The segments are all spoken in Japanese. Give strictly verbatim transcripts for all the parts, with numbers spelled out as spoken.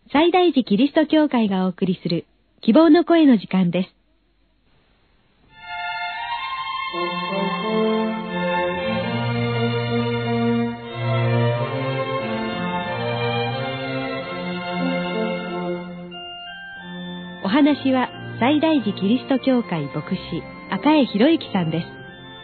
西大寺キリスト教会がお送りする希望の声の時間です。お話は西大寺キリスト教会牧師赤江博之さんです。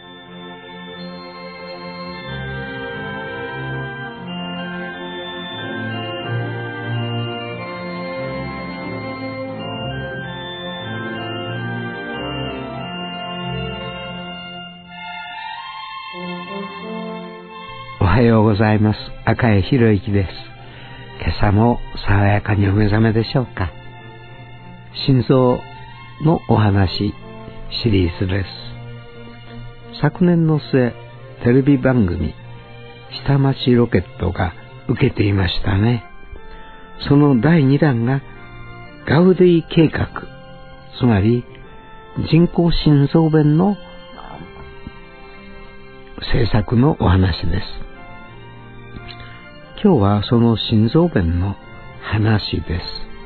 おはようございます。赤江博之です。今朝も爽やかにお目覚めでしょうか。心臓のお話シリーズです。昨年の末、テレビ番組下町ロケットが受けていましたね。そのだいにだんがガウディ計画、つまり人工心臓弁の制作のお話です。今日はその心臓弁の話です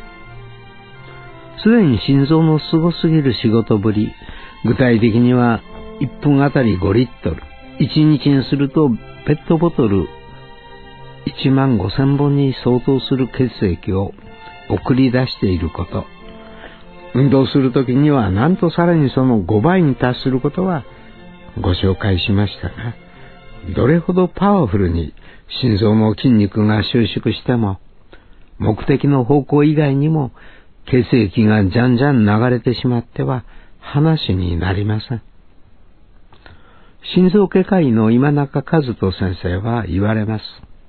。すでに心臓のすごすぎる仕事ぶり、具体的にはいっぷんあたりごリットル、いちにちにするとペットボトルいちまんごせんぼんに相当する血液を送り出していること、運動するときにはなんとさらにそのごばいに達することはご紹介しましたが、どれほどパワフルに心臓の筋肉が収縮しても、目的の方向以外にも血液がじゃんじゃん流れてしまっては話になりません。心臓外科医の今中和人先生は言われます。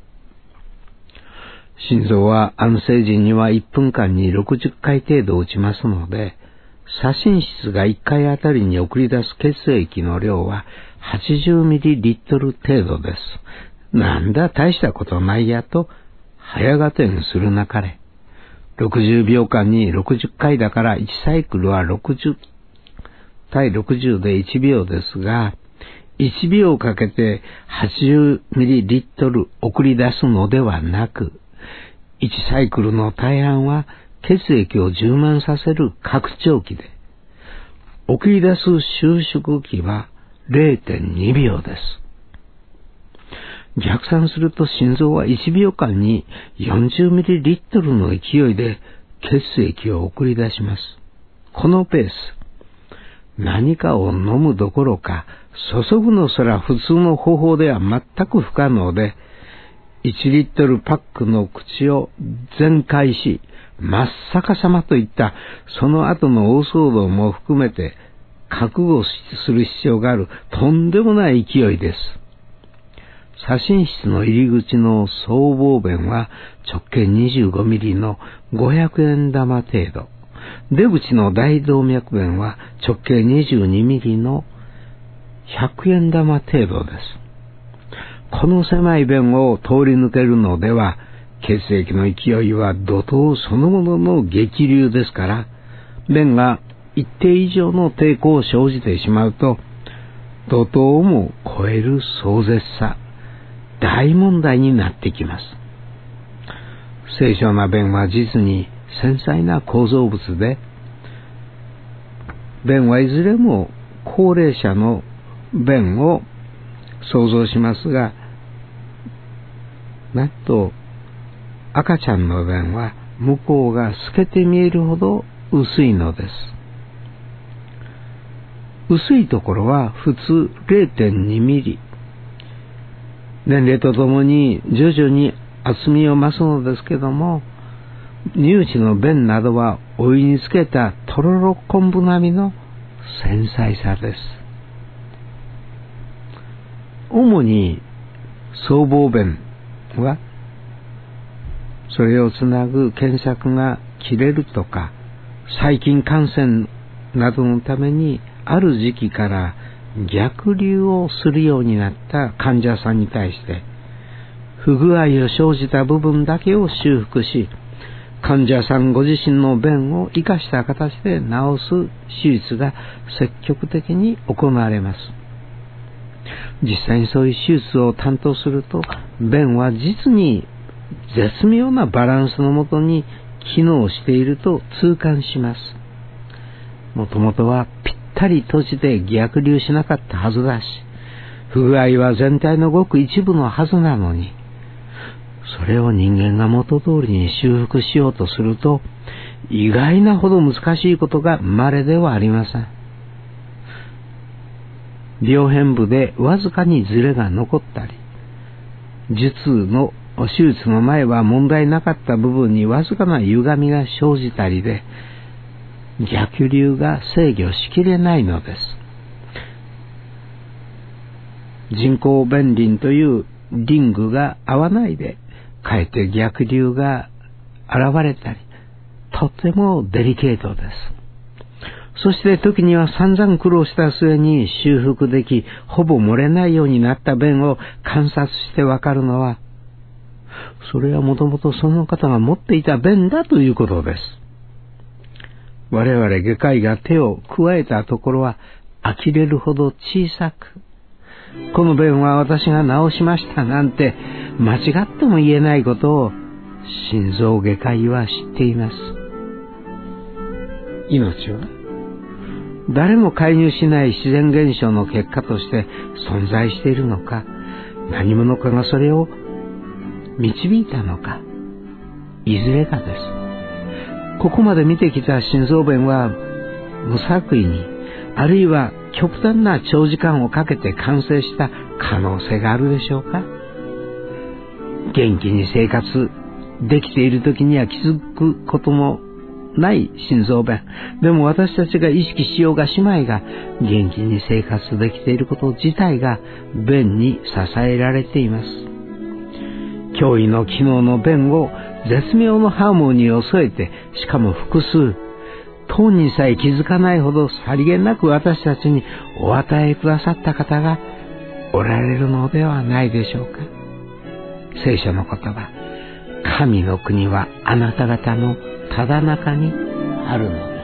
心臓は安静時にはいっぷんかんにろくじゅっかい程度打ちますので、左心室がいっかいあたりに送り出す血液の量ははちじゅうミリリットル程度です。なんだ大したことないやと早がてんするなかれ。ろくじゅうびょうかんにろくじゅっかいだからいちサイクルはろくじゅうたいろくじゅうでいちびょうですが、いちびょうかけてはちじゅうミリリットル送り出すのではなく、いちサイクルの大半は血液を充満させる拡張器で、送り出す収縮器は れいてんにびょうです。逆算すると心臓はいちびょうかんによんじゅうミリリットルの勢いで血液を送り出します。このペース、何かを飲むどころか注ぐのすら普通の方法では全く不可能で、いちリットルパックの口を全開し、真っ逆さまといったその後の大騒動も含めて覚悟する必要があるとんでもない勢いです。左心室の入り口の僧帽弁は直径にじゅうごミリのごひゃくえんだま程度、出口の大動脈弁は直径にじゅうにミリのひゃくえんだま程度です。この狭い弁を通り抜けるのでは、血液の勢いは怒涛そのものの激流ですから、弁が一定以上の抵抗を生じてしまうと、怒涛も超える壮絶さ、大問題になってきます。正常な弁は実に繊細な構造物で、弁はいずれも高齢者の弁を想像しますが、なんと赤ちゃんの弁は向こうが透けて見えるほど薄いのです。薄いところは普通 れいてんにミリ。年齢とともに徐々に厚みを増すのですけども、乳児の弁などはお湯につけたとろろ昆布並みの繊細さです。主に僧帽弁は、それをつなぐ検索が切れるとか、細菌感染などのためにある時期から逆流をするようになった患者さんに対して、不具合を生じた部分だけを修復し、患者さんご自身の弁を生かした形で治す手術が積極的に行われます。実際にそういう手術を担当すると、弁は実に絶妙なバランスのもとに機能していると痛感します。もともとはぴったり閉じて逆流しなかったはずだし、不具合は全体のごく一部のはずなのに、それを人間が元通りに修復しようとすると、意外なほど難しいことが稀ではありません。病変部でわずかにズレが残ったり、術の手術の前は問題なかった部分にわずかな歪みが生じたりで、逆流が制御しきれないのです。人工弁輪というリングが合わないで、かえって逆流が現れたり、とてもデリケートです。そして時には散々苦労した末に修復でき、ほぼ漏れないようになった弁を観察してわかるのは、それはもともとその方が持っていた弁だということです。我々外科医が手を加えたところは呆れるほど小さく、この弁は私が治しましたなんて間違っても言えないことを心臓外科医は知っています。命は誰も介入しない自然現象の結果として存在しているのか、何者かがそれを導いたのか、いずれかです。ここまで見てきた心臓弁は無作為に、あるいは極端な長時間をかけて完成した可能性があるでしょうか。元気に生活できている時には気づくこともない心臓弁。でも私たちが意識しようがしまいが、元気に生活できていること自体が弁に支えられています。驚異の機能の弁を絶妙のハーモニーを添えて、しかも複数、当人さえ気づかないほどさりげなく私たちにお与えくださった方がおられるのではないでしょうか。聖書の言葉、神の国はあなた方のただ中にあるのです。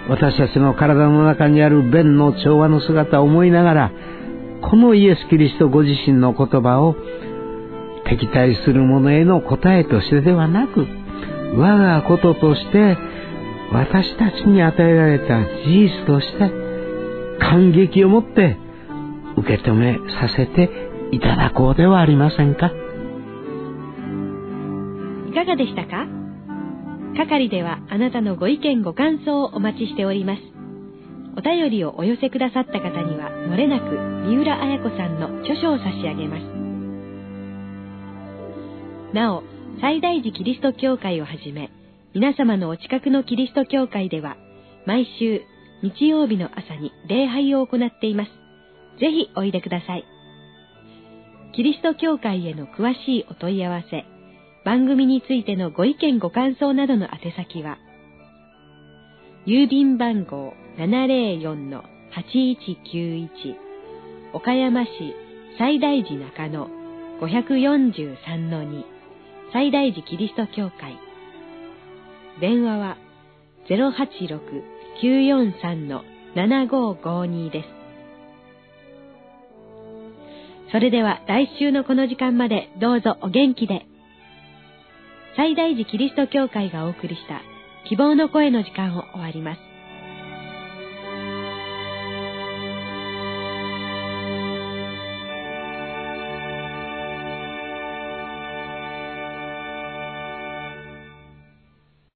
私たちの体の中にある弁の調和の姿を思いながら、このイエス・キリストご自身の言葉を敵対する者への答えとしてではなく、我がこととして私たちに与えられた事実として感激を持って受け止めさせていただこうではありませんか。 いかがでしたか？係ではあなたのご意見ご感想をお待ちしております。お便りをお寄せくださった方にはもれなく三浦綾子さんの著書を差し上げます。なお、西大寺キリスト教会をはじめ、皆様のお近くのキリスト教会では、毎週日曜日の朝に礼拝を行っています。ぜひおいでください。キリスト教会への詳しいお問い合わせ、番組についてのご意見ご感想などの宛先は、郵便番号 ななぜろよんのはちいちきゅういち 岡山市西大寺中野 ごひゃくよんじゅうさんのに 西大寺キリスト教会。電話は ゼロはちろく きゅうよんさん ななごごに です。それでは来週のこの時間までどうぞお元気で。西大寺キリスト教会がお送りした希望の声の時間を終わります。